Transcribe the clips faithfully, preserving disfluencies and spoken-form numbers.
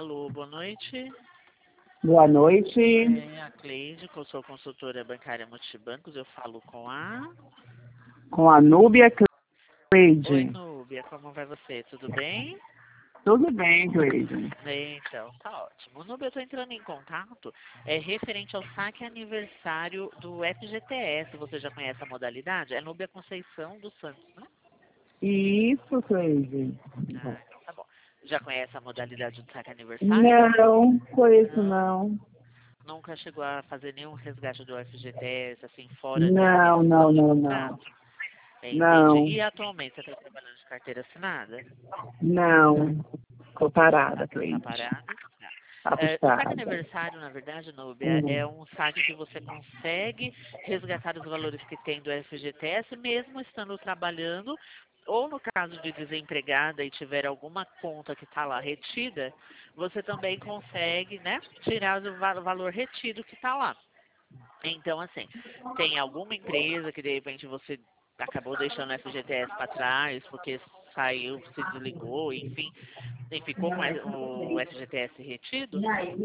Alô, boa noite. Boa noite. É a Cleide, que eu sou consultora bancária multibancos. Eu falo com a... Com a Núbia Cleide. Oi, Núbia, como vai você? Tudo bem? Tudo bem, Cleide. Então, tá ótimo. Núbia, eu estou entrando em contato é, referente ao saque aniversário do F G T S. Você já conhece a modalidade? É Núbia Conceição dos Santos, né? Isso, Cleide. Ah, então tá bom. Já conhece a modalidade do saque aniversário? Não, conheço Não. não. Nunca chegou a fazer nenhum resgate do F G T S, assim, fora de Não, não, rescisão de não, contrato? não. Entendi. Não, E atualmente você está trabalhando de carteira assinada? não. Tô parada, Está Cleide. parado? Tá. Tá É, o saque puxada. aniversário, na verdade, Núbia, Hum. é um saque que você consegue resgatar os valores que tem do F G T S, mesmo estando trabalhando, ou no caso de desempregada e tiver alguma conta que está lá retida, você também consegue, né, tirar o va- valor retido que está lá. Então, assim, tem alguma empresa que de repente você acabou deixando o F G T S para trás, porque saiu, se desligou, enfim, e ficou com o F G T S retido?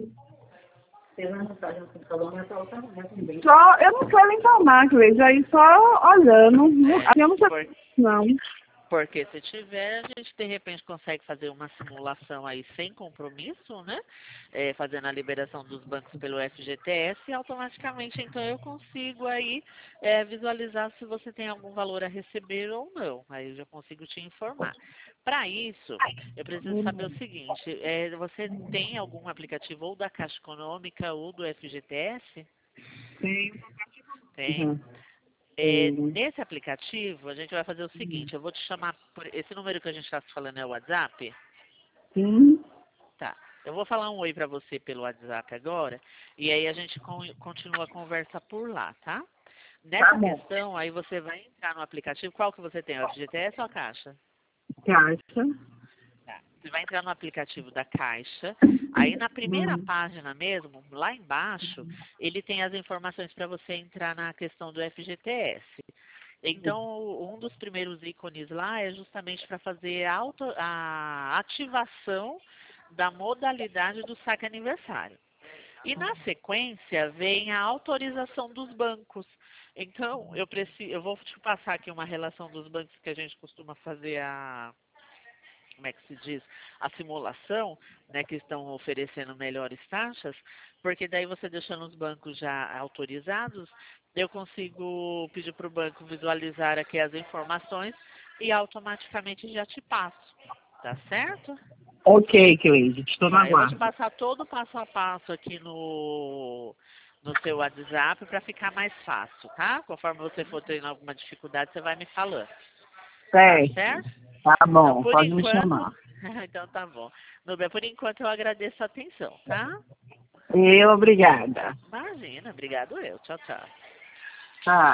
Só, eu não quero informar, Cleide, aí só olhando. É, Assim eu não sei, por- não. porque se tiver, a gente de repente consegue fazer uma simulação aí sem compromisso, né? É, fazendo a liberação dos bancos pelo F G T S e automaticamente então eu consigo aí é, visualizar se você tem algum valor a receber ou não. Aí eu já consigo te informar. Para isso, eu preciso saber o seguinte, é, você tem algum aplicativo ou da Caixa Econômica ou do F G T S? Sim. Tem. Uhum. É, Sim. nesse aplicativo, a gente vai fazer o seguinte, eu vou te chamar por esse número que a gente está se falando é o WhatsApp? Sim. Tá. Eu vou falar um oi para você pelo WhatsApp agora, e aí a gente con- continua a conversa por lá, tá? Tá Nessa bom. questão, aí você vai entrar no aplicativo, qual que você tem, o F G T S ou a Caixa? Caixa. Tá. Você vai entrar no aplicativo da Caixa, aí na primeira Hum. página mesmo, lá embaixo, ele tem as informações para você entrar na questão do F G T S. Então, um dos primeiros ícones lá é justamente para fazer a, auto, a ativação da modalidade do saque aniversário. E na sequência vem a autorização dos bancos. Então, eu preciso, eu vou te passar aqui uma relação dos bancos que a gente costuma fazer a, como é que se diz, a simulação, né, que estão oferecendo melhores taxas, porque daí você deixando os bancos já autorizados, eu consigo pedir para o banco visualizar aqui as informações e automaticamente já te passo, tá certo? Ok, Cleide, estou no Tá, eu vou te aguardo. passar todo o passo a passo aqui no, no seu WhatsApp para ficar mais fácil, tá? Conforme você for tendo alguma dificuldade, você vai me falando, tá Certo. certo? Tá Então, bom, por pode me enquanto, chamar. então tá bom. Nubia, por enquanto eu agradeço a atenção, tá? Eu, obrigada. Imagina, obrigado eu. Tchau, tchau. Tá.